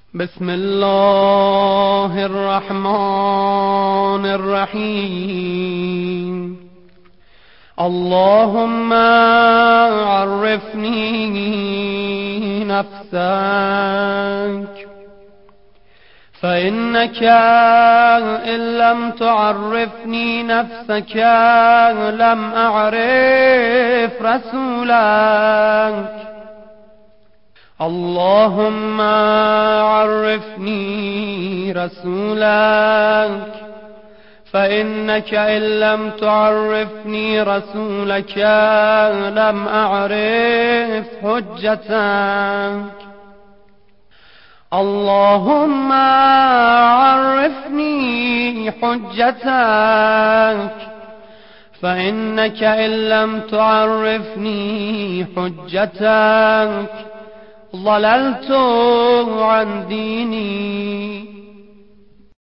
بسم الله الرحمن الرحيم. اللهم عرفني نفسك فإنك إن لم تعرفني نفسك لم أعرف رسولك. اللهم عرفني رسولك فإنك إن لم تعرفني رسولك لم أعرف حجتك. اللهم عرفني حجتك فإنك إن لم تعرفني حجتك ضللت عن ديني